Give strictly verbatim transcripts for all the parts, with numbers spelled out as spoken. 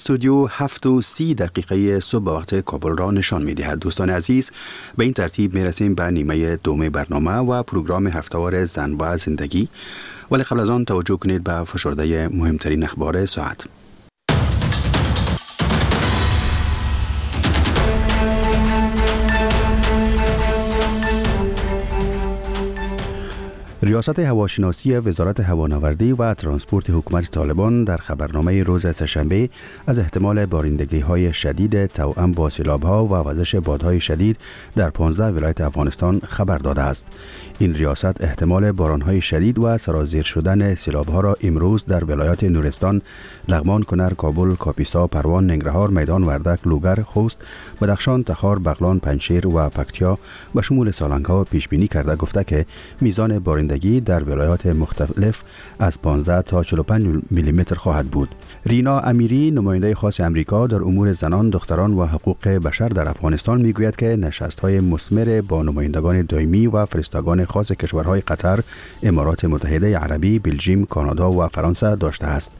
استودیو هفت و سی دقیقه صبح وقت کابل را نشان می دهد. دوستان عزیز، به این ترتیب می رسیم به نیمه دوم برنامه و پروگرام هفته‌وار زن و زندگی، ولی قبل از آن توجه کنید به فشرده مهمترین اخبار ساعت. ریاست هواشناسی وزارت هوانوردی و ترانسپورت حکومت طالبان در خبرنامه روز سه‌شنبه از احتمال بارندگی‌های شدید توأم با سیلاب‌ها و وزش بادهای شدید در پانزده ولایت افغانستان خبر داده است. این ریاست احتمال باران‌های شدید و سرازیر شدن سیلاب‌ها را امروز در ولایات نورستان، لغمان، کنر، کابل، کاپیسا، پروان، ننگرهار، میدان وردک، لوگر، خوست، بدخشان، تخار، بغلان، پنجشیر و پکتیا و شمول سالنگ‌ها پیش بینی کرده گفته که میزان بارندگی در ولایات مختلف از پانزده تا چهل و پنج میلی متر خواهد بود. رینا امیری، نماینده خاص امریکا در امور زنان، دختران و حقوق بشر در افغانستان میگوید که نشست‌های مثمر با نمایندگان دائمی و فرستادگان خاص کشورهای قطر، امارات متحده عربی، بلژیم، کانادا و فرانسه داشته است.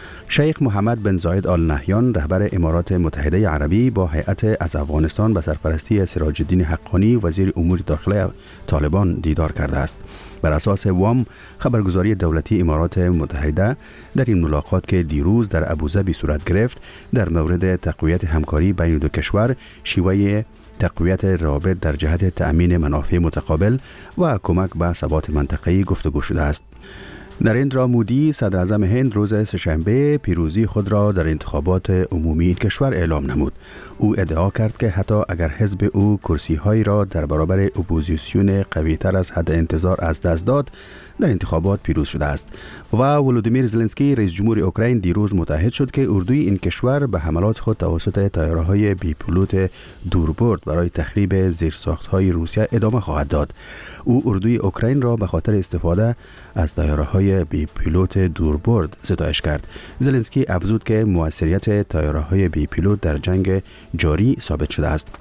شیخ محمد بن زاید آل نهیان، رهبر امارات متحده عربی، با هیئت از افغانستان به سرپرستی سراج الدین حقانی، وزیر امور داخله طالبان، دیدار کرده است. بر اساس وام، خبرگزاری دولتی امارات متحده، در این ملاقات که دیروز در ابوظبی صورت گرفت، در مورد تقویت همکاری بین دو کشور، شیوه تقویت روابط در جهت تأمین منافع متقابل و کمک به ثبات منطقه‌ای گفتگو شده است. نریندرا مودی، صدر اعظم هند، روز سه‌شنبه پیروزی خود را در انتخابات عمومی کشور اعلام نمود. او ادعا کرد که حتی اگر حزب او کرسی‌هایی را در برابر اپوزیسیون قوی‌تر از حد انتظار از دست داد، در انتخابات پیروز شده است. و ولودیمیر زلنسکی، رئیس جمهور اوکراین، دیروز متحد شد که اردوی این کشور به حملات خود توسط طیاره‌های بی پیلوت دوربرد برای تخریب زیرساخت‌های روسیه ادامه خواهد داد. او اردوی اوکراین را به خاطر استفاده از طیاره‌های بی پیلوت دوربرد ستایش کرد. زلنسکی افزود که موثریت طیاره‌های بی پیلوت در جنگ جاری ثابت شده است.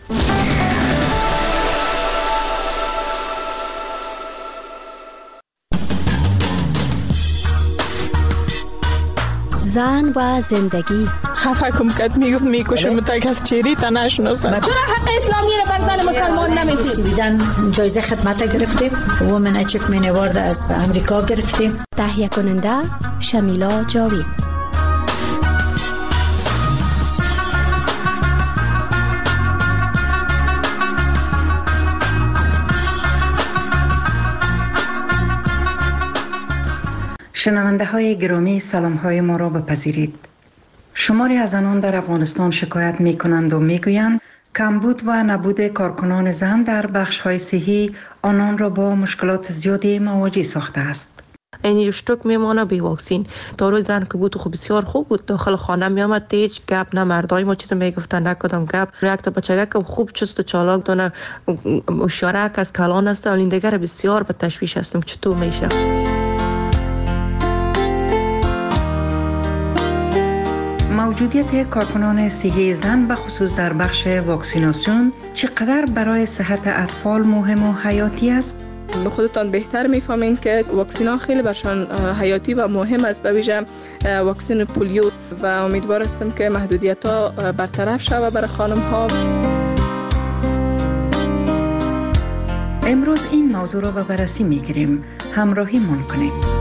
زن و زندگی. خفه کم کد میگفت میکشم تک از چیری تا نشناسم. چرا حق اسلامی رو بر زن مسلمان نمیدید؟ بیدن جایزه خدمت گرفتیم، وومن اچیومنت اوارد از امریکا گرفتیم. تهیه کننده شمیلا جاوید. شنونده های گرامی، سلام های ما را بپذیرید. شماری از زنان در افغانستان شکایت می کنند و می گویند کمبود و نبود کارکنان زن در بخش های صحی آنان را با مشکلات زیادی مواجه ساخته است. این اشتراک میمانه بی واکسین. تا روی زن که بود خب بسیار خوب بود، داخل خانه میامد هیچ گپ نه، مردای ما چیز میگفتن نه کدام گپ. یک تا بچگک که خوب چست و چالاک دونه اشارک از کلان است، این دیگر بسیار به تشویش هستم چطور میشه. موجودیت کارکنان صحی زن به خصوص در بخش واکسیناسیون چقدر برای صحت اطفال مهم و حیاتی است؟ به خودتان بهتر میفهمین که واکسین ها خیلی برشان حیاتی و مهم است، به ویژه واکسن پولیو، و امیدوار هستم که محدودیت ها برطرف شود برای خانم ها. امروز این موضوع را به بررسی میگیریم. همراهی من کنید.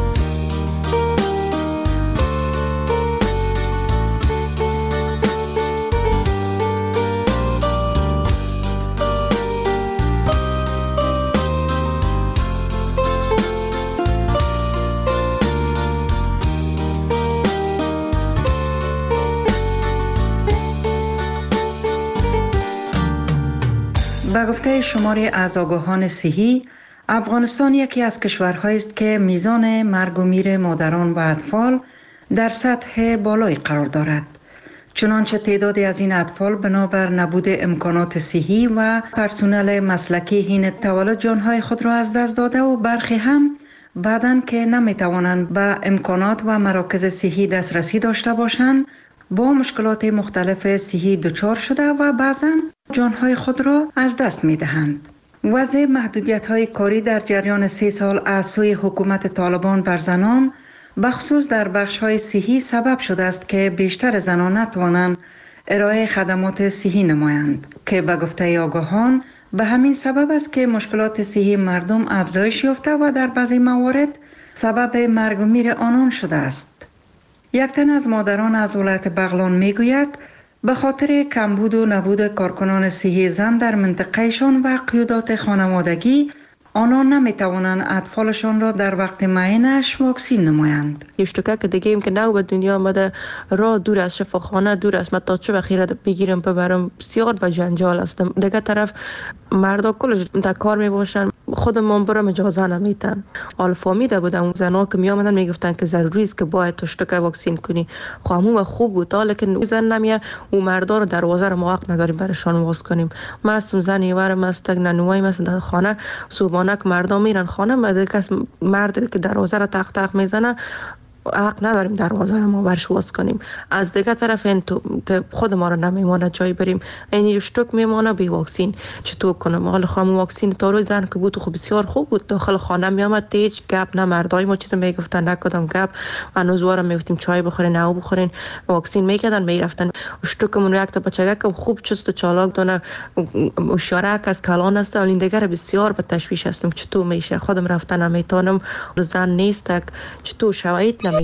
به گفته شماری از آگاهان صحی، افغانستان یکی از کشورهایی است که میزان مرگ و میر مادران و اطفال در سطح بالایی قرار دارد. چنانچه تعدادی از این اطفال بنابر نبود امکانات صحی و پرسنل مسلکی حین تولد جانهای خود را از دست داده و برخی هم بعداً که نمیتوانند به امکانات و مراکز صحی دسترسی داشته باشند، با مشکلات مختلف صحی دچار شده و بعضاً جانهای خود را از دست می دهند. وضع محدودیت های کاری در جریان سه سال از سوی حکومت طالبان بر زنان بخصوص در بخش‌های صحی سبب شده است که بیشتر زنان نتوانند ارائه خدمات صحی نمایند که به گفته آگاهان به همین سبب است که مشکلات صحی مردم افزایش یافته و در بعضی موارد سبب مرگ و میر آنان شده است. یک تن از مادران از ولایت بغلان میگوید به خاطر کمبود و نبود کارکنان صحی زن در منطقهشان و قیودات خانوادگی آنان نمیتوانند اطفالشان را در وقت معینش واکسین نمایند. یشتکه که دیگه ایم که نو به دنیا آمده، راه دور از شفاخانه دور است، من تا چه بخیره بگیرم ببرم بسیار به جنجال هستم. دیگه طرف مردا کلش در کار می باشن، خودمون برم اجازه نمیتن. حال فهمیده بودم اون زنا که می آمدن میگفتن که ضروری است که باید تو شتکه واکسین کنی. خامو خوب بود، لیکن زن نمیه و مردا رو دروازه رو ما حق نداریم برشان واکس کنیم. من هستم زنی ورم است، ننوای مثلا در خانه صبحانه که مردم میرن خانه، مرد کس مرد که دروازه رو تق تق میزنه حق نداریم دروازه رو ما برش واس کنیم. از دیگه طرف این تو که خود ما رو نمیمانه جای بریم، این شتک میمانه بی واکسین چطور کنم؟ حالا خام واکسین تا روز زن که بود خوب بسیار خوب بود، داخل خانه میامد هیچ گپ نه مردای ما چیز میگفتن نکدام گپ، هنوزوارم میگفتیم چای بخورین او بخورین، واکسین میکردن میرفتن. شتکمون یک تا بچگک خوب چست و چالاک دونه اشاره از کلان است، ولی دیگر بسیار به تشویش هستم چطور میشه، خودم رفتن نمیتونم، زن نیست چطور شوید نمیفهمم.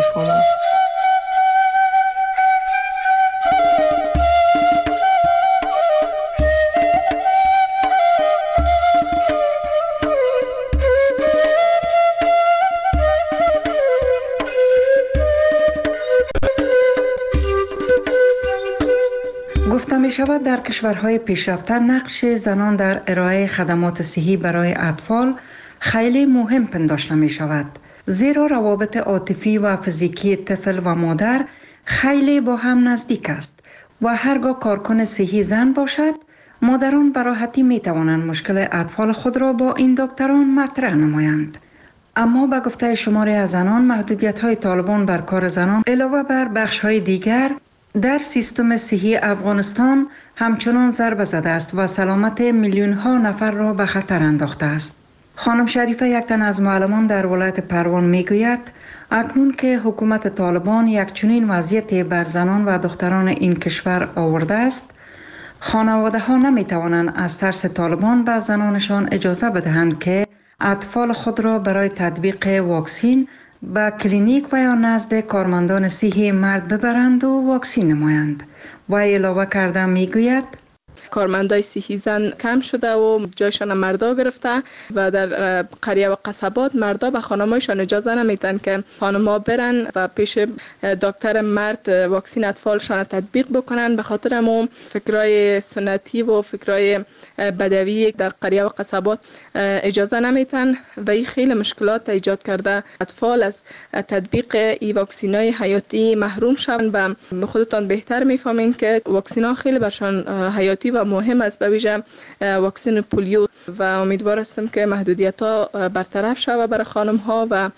گفته می شود در کشورهای پیشرفته نقش زنان در ارائه خدمات صحی برای اطفال خیلی مهم پنداشته می شود، زیرا روابط عاطفی و فیزیکی طفل و مادر خیلی با هم نزدیک است و هرگاه کارکن صحی زن باشد، مادران به راحتی می توانند مشکل اطفال خود را با این دکتران مطرح نمایند. اما به گفته شماری از زنان، محدودیت های طالبان بر کار زنان علاوه بر بخش های دیگر در سیستم صحی افغانستان همچنان ضربه زده است و سلامت میلیون ها نفر را به خطر انداخته است. خانم شریفه، یک تن از معلمان در ولایت پروان میگوید اکنون که حکومت طالبان یک چنین وضعیتی بر زنان و دختران این کشور آورده است، خانواده ها نمی توانند از ترس طالبان به زنانشان اجازه بدهند که اطفال خود را برای تطبیق واکسین به کلینیک و یا نزد کارمندان صحی مرد ببرند و واکسین نمایند. و علاوه کرده میگوید کارمندای صحی زن کم شده و جایشان مردا گرفته و در قریه و قصبات مردا به خانمایشان اجازه نمیدن که خانم‌ها برن و پیش دکتر مرد واکسین اطفالشان تطبیق بکنن. به خاطر همون فکرای سنتی و فکرای بدوی در قریه و قصبات اجازه نمیدن و این خیلی مشکلات ایجاد کرده. اطفال از تطبیق این واکسینای حیاتی محروم شوند و خودتان بهتر میفهمین که واکسینا خیلی برشان حیاتی و مهم است، به ویژه واکسن پولیو، و امیدوار هستم که محدودیت ها برطرف شود برای خانم ها و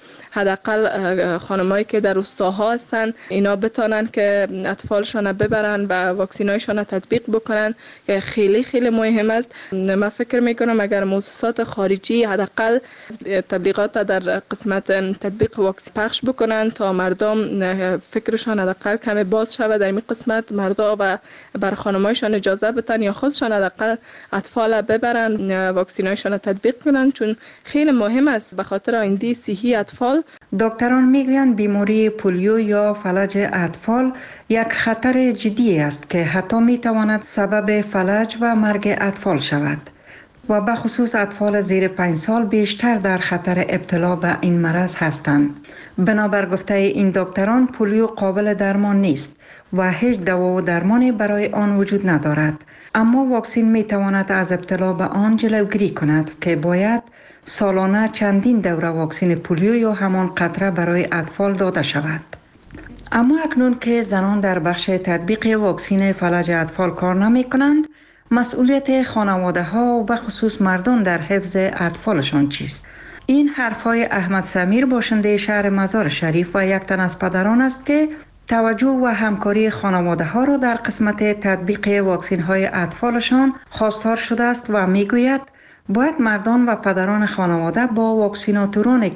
حداقل خانمایی که در روستاها هستند اینا بتونن که اطفالشان ببرن و واکسینایشان تطبیق بکنن که خیلی خیلی مهم است. من فکر میکنم اگر مؤسسات خارجی حداقل تبلیغات در قسمت تطبیق واکسن پخش بکنن تا مردم فکرشان حداقل کمی باز شود در این قسمت، مردا و بر خانمایشان اجازه بدن یا خودشان حداقل اطفال ببرن واکسینایشان تطبیق کنن، چون خیلی مهم است به خاطر آینده صحی اطفال. دکتران میگویند بیماری پولیو یا فلج اطفال یک خطر جدی است که حتی میتواند سبب فلج و مرگ اطفال شود و به خصوص اطفال زیر پنج سال بیشتر در خطر ابتلا به این مرض هستند. بنابر گفته این دکتران پولیو قابل درمان نیست و هیچ دوا و درمانی برای آن وجود ندارد، اما واکسین می تواند از ابتلا به آن جلوگیری کند که باید سالانه چندین دوره واکسین پولیو یا همان قطره برای اطفال داده شود. اما اکنون که زنان در بخش تطبیق واکسین فلج اطفال کار نمی کنند، مسئولیت خانواده ها و به خصوص مردان در حفظ اطفالشان چیست؟ این حرفای احمد سمیر، باشنده شهر مزار شریف و یک تن از پدران است که توجه و همکاری خانواده ها را در قسمت تطبیق واکسین های اطفالشان خواستار شده است و میگوید باید مردان و پدران خانواده با واکسیناتورانی که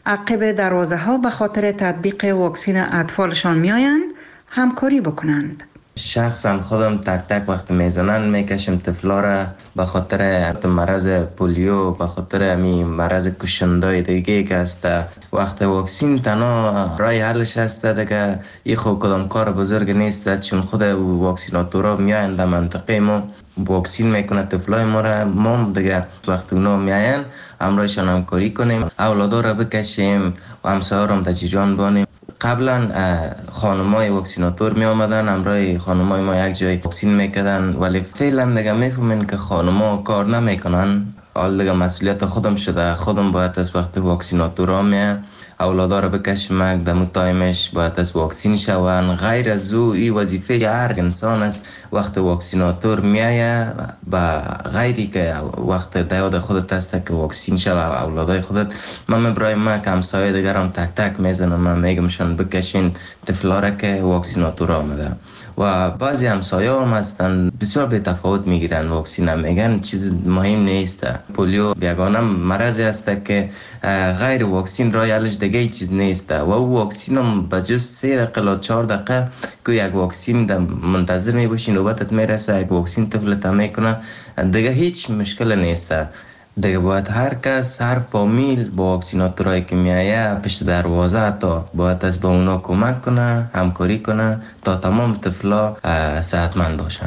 عقب دروازه ها به خاطر تطبیق واکسن اطفالشان میآیند همکاری بکنند. شخصا خودم تک تک وقت میزنن میکشم طفلا را به خاطر مرض پولیو، به خاطر امی مرض کشندای دیگه که است. وقت واکسین تنها رای حلش است دیگه. این خود کدام کار بزرگ نیست، چون خود واکسیناتورا میاین در منطقه ما واکسین میکنه طفلای ما را. ما دیگه وقت اونا میاین همراهشان همکاری کنیم، اولادا را بکشیم و همسایه را در جریان بانیم. قبلا خانمای واکسیناتور می آمدن همراه خانمای ما یک جای واکسین میکردن، ولی فعلا دیگه میفهمین که خانما کار نمیکنن. حال دیگه مسئولیت خودم شده، خودم باید از وقت واکسیناتورا می اولادا را بکشم دمو تایمش باید از واکسین شوند. غیر از او این وظیفه هر انسان است. وقت واکسیناتور میایه با غیری که وقت دیاد خودت است که واکسین شوه اولادای خودت. من برای ما که همسایه دیگرم تک تک میزنم، من میگمشان بکشین طفلا را که واکسیناتور آمده. و بعضی همسایه هم هستن بسیار به تفاوت میگیرن واکسین هم، میگن چیز مهم نیست. پولیو بیگانه مرضی است که غیر واکسین رای حلش دیگه چیز نیست و او واکسین هم به جز سه دقیقه تا چهار دقیقه که یک واکسین منتظر میباشی نوبتت میرسه، یک واکسین طفلت میکنه دیگه هیچ مشکل نیست. دیگه باید هر کس، هر فامیل با واکسیناتورایی که میایه پشت دروازه تا باید از با اونا کمک کنه، همکاری کنه تا تمام طفلا صحتمند باشن.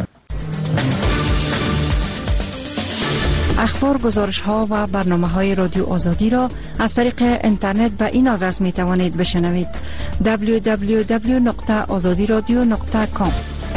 اخبار، گزارش ها و برنامه های رادیو آزادی را از طریق اینترنت به این آدرس می توانید بشنوید: دبلیو دبلیو دبلیو دات آزادی رادیو دات کام.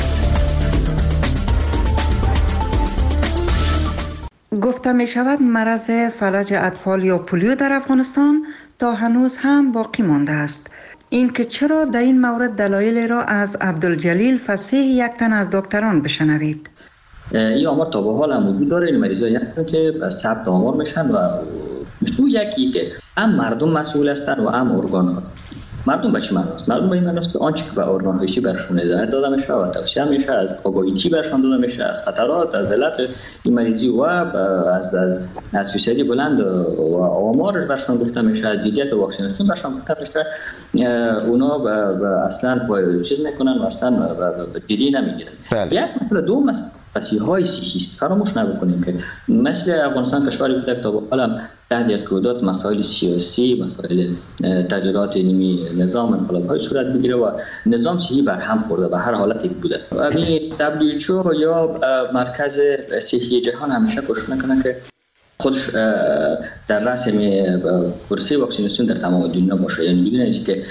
گفته می شود مرض فلج اطفال یا پولیو در افغانستان تا هنوز هم باقی مانده است. این که چرا در این مورد دلایل را از عبدالجلیل فصیح، یک تن از دکتران، بشنوید. این آمار تا به حال هم وجود داره. این مریضا یک که ثبت آمار میشن و تو یکی که هم مردم مسئول هستن و هم ارگان ها. مردم به چه معنی است؟ مردم به این معنی است که آنچه که به ارگان هایشی برشون هدایت داده میشه و توصیه میشه، از آگاهی برشون داده میشه از خطرات، از علت این مریضی و از از از فیصدی بلند و آمارش برشون گفته میشه، از جدیت واکسیناسیون برشون گفته میشه. اونا اصلا چیز میکنن و اصلا جدی نمیگیرن. یک مسئله، دو مسئله مسیحای صحی است. فراموش نکنیم که مثل افغانستان کشوری بوده که تا به حال تحت یک رویداد مسائل سیاسی، مسائل تغییرات علمی نظام انقلاب‌های صورت میگیره و نظام صحی بر هم خورده و هر حالت یک بوده. همین دبلیو اچ او یا مرکز صحی جهان همیشه کوشش میکنه که خودش در رأس پروسه واکسیناسیون در تمام دنیا باشه، یعنی بدون اینکه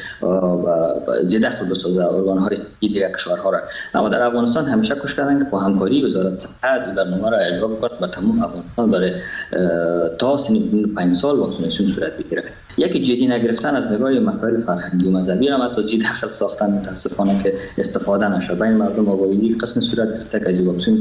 زیاده خود بسازه ارگان‌های دیگر کشورها را. اما در افغانستان همیشه کوشش کردن که با همکاری وزارت صحت برنامه را اجرا کنند و تمام افغانستان برای تا سن پنج سال واکسیناسیون صورت بگیره. یکی جدی نگرفتن از نگاه مسائل فرهنگی و مذهبی را تا زیر داخل ساختن متاسفانه که استفاده نشه. بین مردم آگاهی قسم صورت گرفته که از واکسن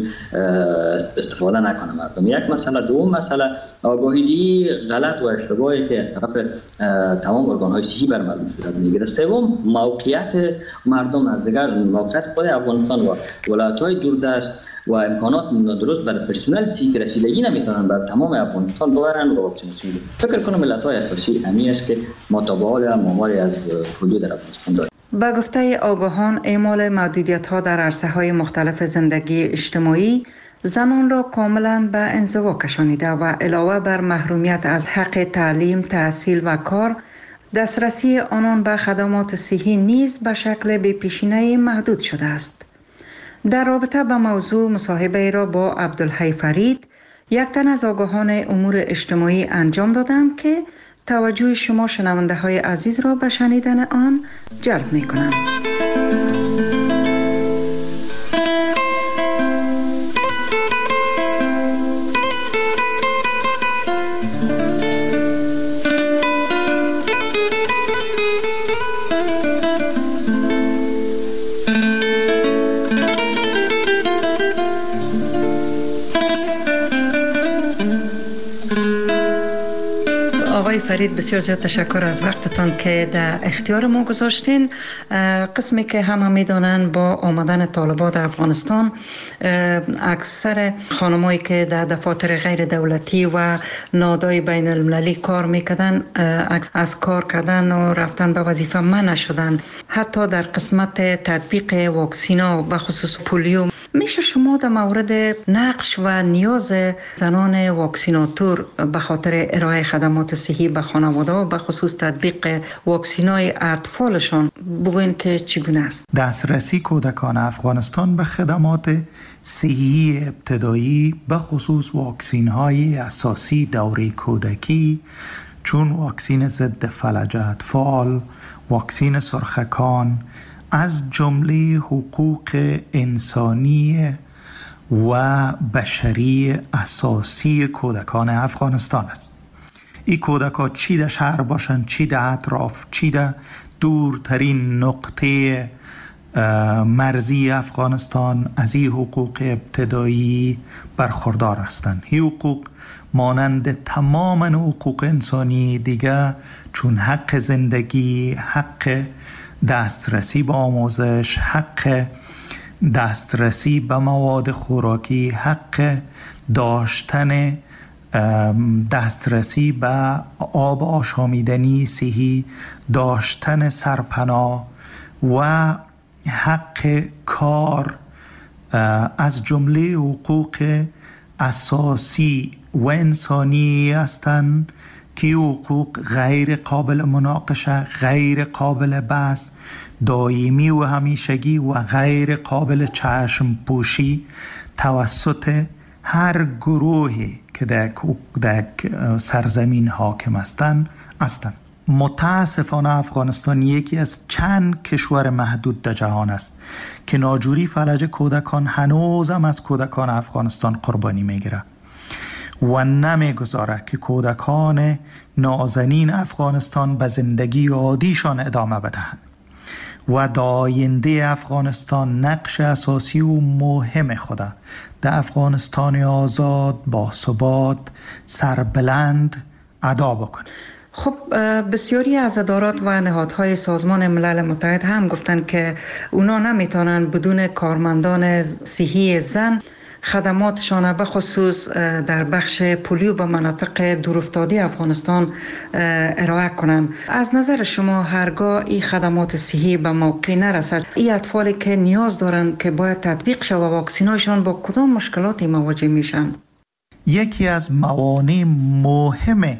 استفاده نکنه مردم. یک مسئله. دوم مسئله آگاهی غلط و اشتباهی که از طرف تمام ارگان‌های صحی بر مردم صورت میگیره. سوم موقعیت مردم از دیگر، موقعیت خود افغانستان و ولایت‌های دوردست و امکانات درست برای پرسنل صحی که رسیدگی نمیتونن بر تمام افغانستان ببرن و واکسیناسیون بدن. فکر کنم ملت‌های اساسی همین است که ما تا به حال ماماری از حدود در افغانستان داریم. با گفته آگاهان، اعمال محدودیت‌ها در عرصه‌های مختلف زندگی اجتماعی زنان را کاملا به انزوا کشانیده و علاوه بر محرومیت از حق تعلیم، تحصیل و کار، دسترسی آنان به خدمات صحی نیز به شکل بی‌پیشینه‌ای محدود شده است. در رابطه با موضوع مصاحبه را با عبدالحی فرید، یک تن از آگاهان امور اجتماعی انجام دادم که توجه شما شنونده های عزیز را به شنیدن آن جلب می کنم. آقای فرید بسیار زیاد تشکر از وقتتان که در اختیار ما گذاشتین. قسمی که همه میدانن با آمدن طالبان در افغانستان اکثر خانمایی که در دفاتر غیر دولتی و نهادهای بین المللی کار میکردن از کار کردن و رفتن به وظیفه منع شدن. حتی در قسمت تطبیق واکسینا و خصوص پولیو میشه شما در مورد نقش و نیاز زنان واکسیناتور به خاطر ارائه خدمات صحی به خانواده و به خصوص تطبیق واکسینای اطفالشان بگوین که چگونه است؟ دسترسی کودکان افغانستان به خدمات صحی ابتدایی به خصوص واکسین های اساسی دوره کودکی چون واکسین ضد فلج اطفال، واکسین سرخکان از جمله حقوق انسانی و بشری اساسی کودکان افغانستان است. این کودکان چی در شهر باشند، چی در اطراف، چی در دورترین نقطه مرزی افغانستان از این حقوق ابتدایی برخوردار هستند. این حقوق مانند تمام حقوق انسانی دیگه چون حق زندگی، حق دسترسی به آموزش، حق دسترسی به مواد خوراکی، حق داشتن دسترسی به آب آشامیدنی صحی، داشتن سرپناه و حق کار از جمله حقوق اساسی و انسانی هستند که حقوق غیر قابل مناقشه، غیر قابل بحث، دائمی و همیشگی و غیر قابل چشم پوشی توسط هر گروهی که در, در سرزمین حاکم هستند هستند. متاسفانه افغانستان یکی از چند کشور محدود در جهان است که ناجوری فلج کودکان هنوزم از کودکان افغانستان قربانی میگیره و نمیگذاره که کودکان نازنین افغانستان به زندگی عادیشان ادامه بدهند و در آینده افغانستان نقش اساسی و مهم خود در افغانستان آزاد با ثبات سربلند ادا بکنه. خب بسیاری از ادارات و نهادهای سازمان ملل متحد هم گفتن که اونا نمیتونن بدون کارمندان صحی زن خدماتشان به خصوص در بخش پولیو به مناطق دورافتاده افغانستان ارائه کنند. از نظر شما هرگاه این خدمات صحی به موقع نرسد، این اطفالی که نیاز دارند که باید تطبیق شود و واکسیناشان با کدام مشکلاتی مواجه میشن؟ یکی از موانع مهم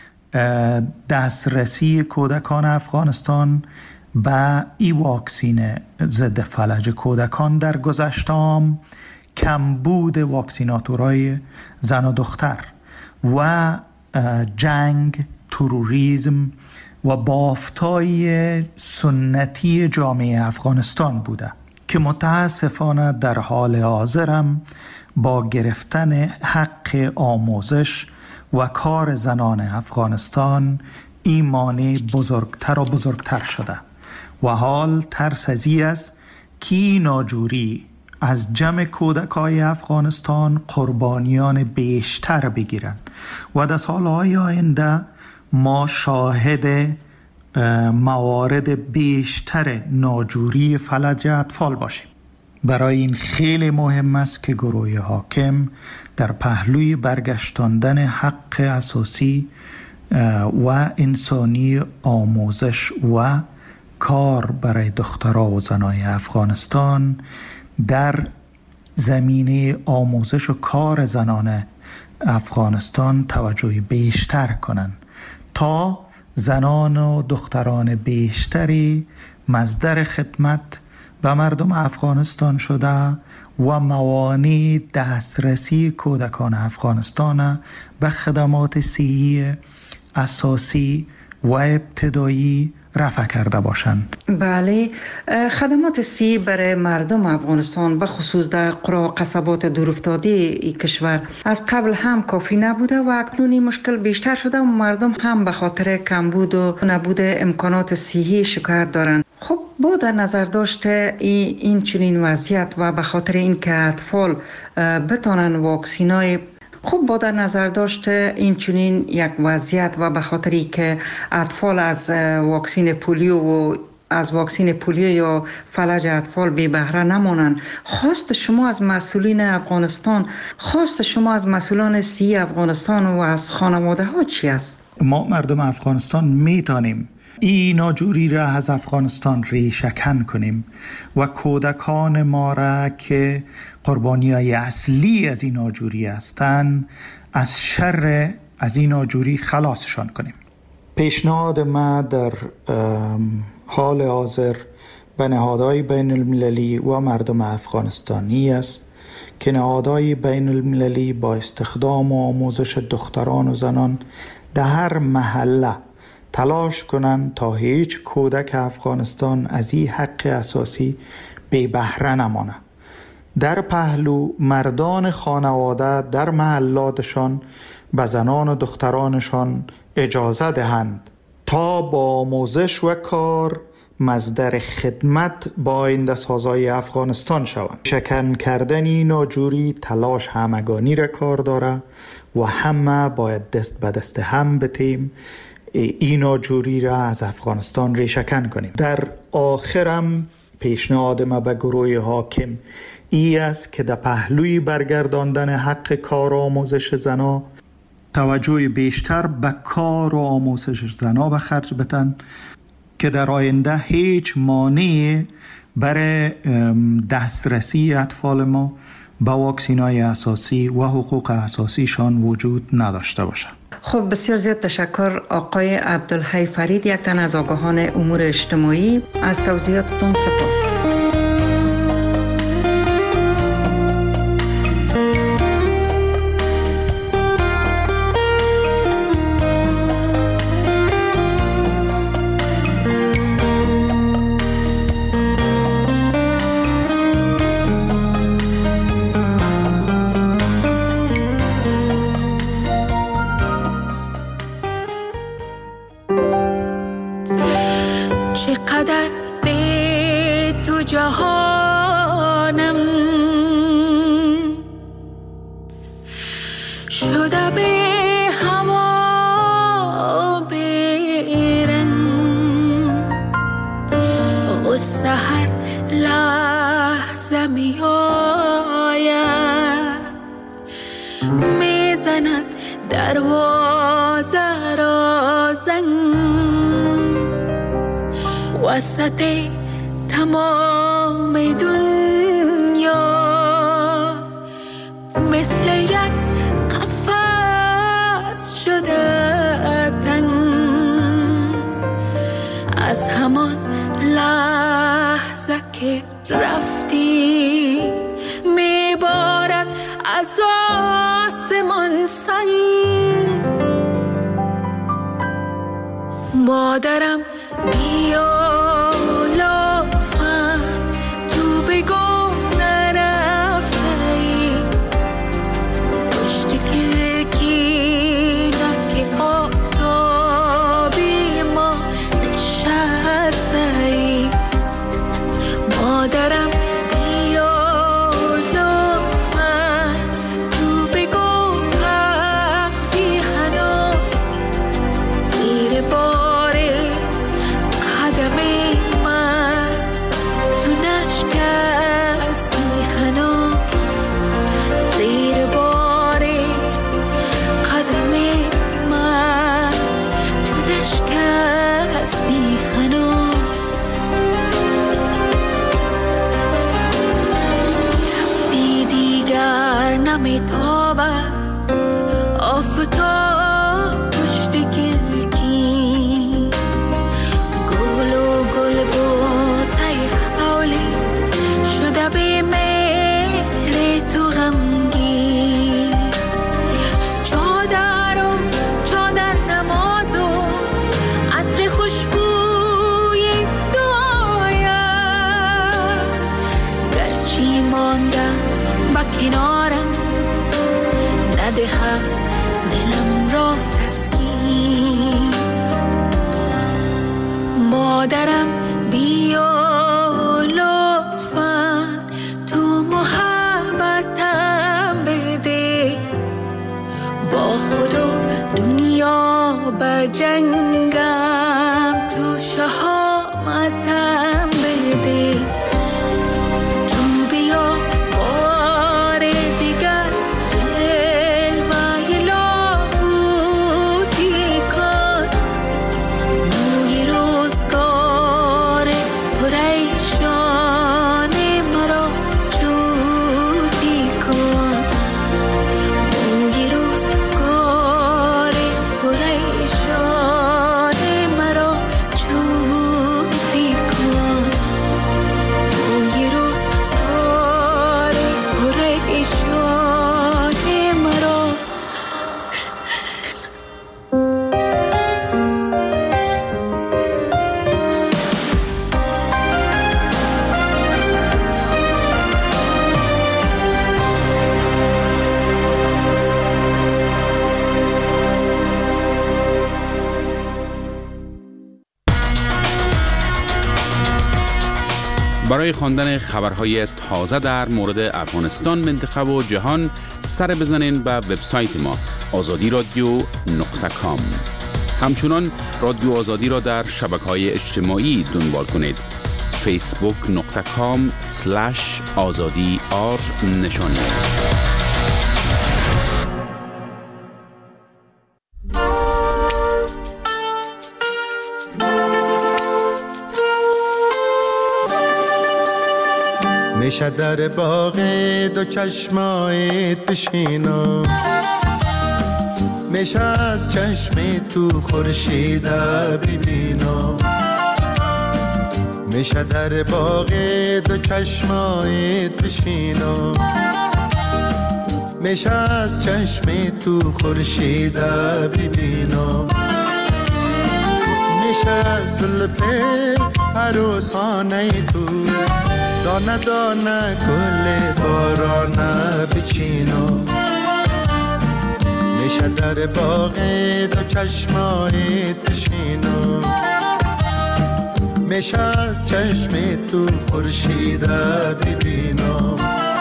دسترسی کودکان افغانستان به این واکسین ضد فلج کودکان در گذشته‌ام کمبود واکسیناتورهای زن و دختر و جنگ، تروریسم و بافتای سنتی جامعه افغانستان بوده که متاسفانه در حال حاضرم با گرفتن حق آموزش و کار زنان افغانستان این مانع بزرگتر و بزرگتر شده و حال ترس از این است که ناجوری از جمع کودکای افغانستان قربانیان بیشتر بگیرند و در سالهای آینده ما شاهد موارد بیشتر ناجوری فلج اطفال باشیم. برای این خیلی مهم است که گروه حاکم در پهلوی برگشتاندن حق اساسی و انسانی آموزش و کار برای دخترها و زنای افغانستان در زمینه آموزش و کار زنان افغانستان توجه بیشتر کنند تا زنان و دختران بیشتری مصدر خدمت به مردم افغانستان شده و موانع دسترسی کودکان افغانستان به خدمات صحی اساسی و ابتدایی رفع کرده باشند. بله، خدمات صحی برای مردم افغانستان به خصوص در قرى و قصبات دورافتاده این کشور از قبل هم کافی نبوده و اکنون این مشکل بیشتر شده و مردم هم به خاطر کمبود و نبود امکانات صحی شکایت دارند. خب با در نظر داشته این, این چنین وضعیت و به خاطر اینکه اطفال بتانن واکسینای خب با در نظر داشت این چنین یک وضعیت و به خاطری که اطفال از واکسین پولیو و از واکسین پولیو یا فلج اطفال بی بهره نمانند، خواست شما از مسئولین افغانستان، خواست شما از مسئولان صحی افغانستان و از خانواده ها چی است؟ ما مردم افغانستان میتونیم این ناجوری را از افغانستان ریشه‌کن کنیم و کودکان ما را که قربانی‌های اصلی از این ناجوری هستند از شر از این ناجوری خلاصشان کنیم. پیشنهاد ما در حال حاضر به نهادهای بین المللی و مردم افغانستانی است که نهادهای بین المللی با استخدام و آموزش دختران و زنان در هر محله تلاش کنند تا هیچ کودک افغانستان از این حق اساسی بی بهره نمانه. در پهلو مردان خانواده در محلاتشان به زنان و دخترانشان اجازه دهند تا با آموزش و کار مصدر خدمت با آینده سازای افغانستان شوند. شکن کردن ناجوری تلاش همگانی را کار داره و همه باید دست به دست هم بتیم این ناجوری را از افغانستان ریشه‌کن کنیم. در آخرم پیشنهاد ما به گروه حاکم ای است که در پهلوی برگرداندن حق کار و آموزش زنا توجه بیشتر به کار و آموزش زنا به خرج بتن که در آینده هیچ مانعی برای دسترسی اطفال ما به واکسین‌های اساسی و حقوق اساسیشان وجود نداشته باشه. خب بسیار زیاد تشکر آقای عبدالحی فرید، یک تن از آگاهان امور اجتماعی، از توضیحاتتون سپاس. چقدر به تو جهانم شده به هوا برن، غصه هر لحظه می آید، می زند دروازه را زنگ، وسط تمام دنیا مثل یک قفس شده تنگ، از همان لحظه که رفتی میبارد از آسمان سنگ. مادرم بیا لطفاً، تو بگو نرفتی، پشت کلکینک آفتابی ما نشستی. مادرم بیا لطفاً، تو بگو هستی هنوز زیر بار قدم من، تو نشکستی هنوز زیر بار قدم من، تو نشکستی هنوز. رفتی دیگر نمیتابد آفتاب پشت گلگین، گل و گل بوته حولی شده به مهر تو غمگین. چادر و چادر نماز و عطر خوشبوی دعایم، گرچی ماندم با کنارم، ندهد دلم را تسکین. مادرم بیا لطفاً، تو محبتم بده، با جنگم تو شهامتم بده تو بیا بار دیگر جلوه لاهوتی کن موی روزگار پریشان مرا جودی کن موی روزگار پریشان مرا جودی کن موی روزگار پریشان مرا برای خواندن خبرهای تازه در مورد افغانستان، منطقه و جهان سر بزنین به وبسایت ما آزادی رادیو نقطه کام. همچنان رادیو آزادی را در شبکه‌های اجتماعی دنبال کنید. فیسبوک نقطه کام سلش آزادی آر نشانی است. میشه در باغ دو چشمایت بشینم، میشه از چشم تو خورشید ببینم، میشه در باغ دو چشمایت بشینم، میشه از چشم تو خورشید ببینم، میشه از زلف عروسانه تو دانه دانه گل بارانه بچینم، میشه در باغ دو چشمایت بشینم، میشه از چشم تو خورشید ببینم.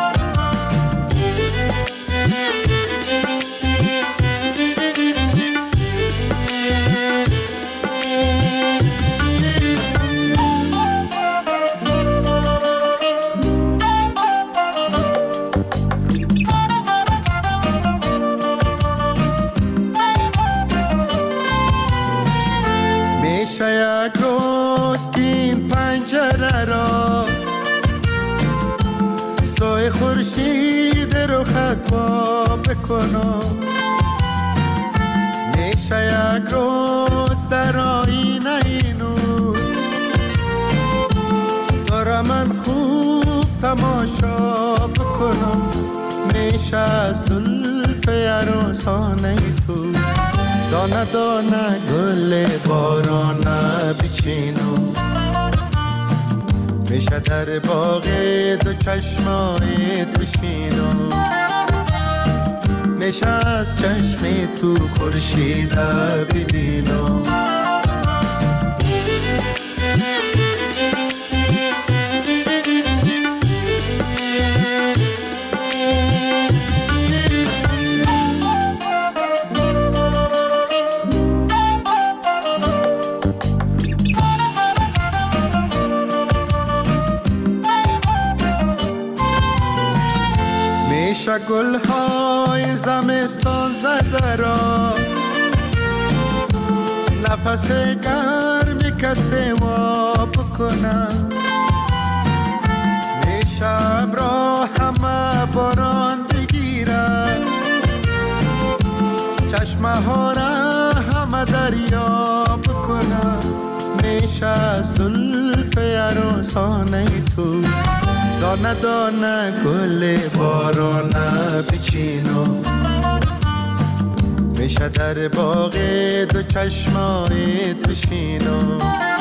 میشه یک روز که این پنجره را سوی خورشید رو خطبا بکنم، میشه یک روز در آینه اینو تو را من خوب تماشا بکنم، میشه زلف عروسانه تو دانه دانه گل بارانه بچینم، میشه در باغ دو چشمایت بشینم، میشه از چشم تو خورشید ببینم. میشه گلهای زمستان زده را نفس گرمی کسی ما بکنم، میشه ابرا همه باران بگیرن چشمه ها را همه دریا بکنم، میشه زلف عروسانه تو دانه دانه گل بارانه بچینم، میشه در باغ دو چشمایت بشینم،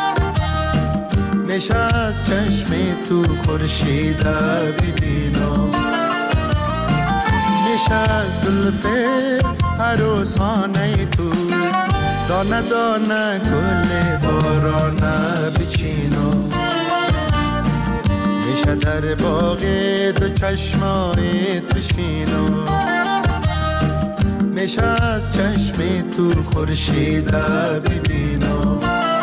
میشه از چشم تو خورشید ببینم، میشه از زلف عروسانه تو دانه دانه گل بارانه بچینم، میشه در باغ دو چشمایت بشینم، میشه از چشم تو خورشید ببینم،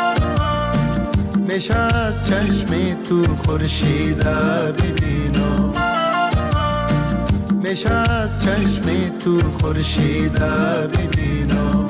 میشه از چشم تو خورشید ببینم، میشه از چشم تو خورشید ببینم.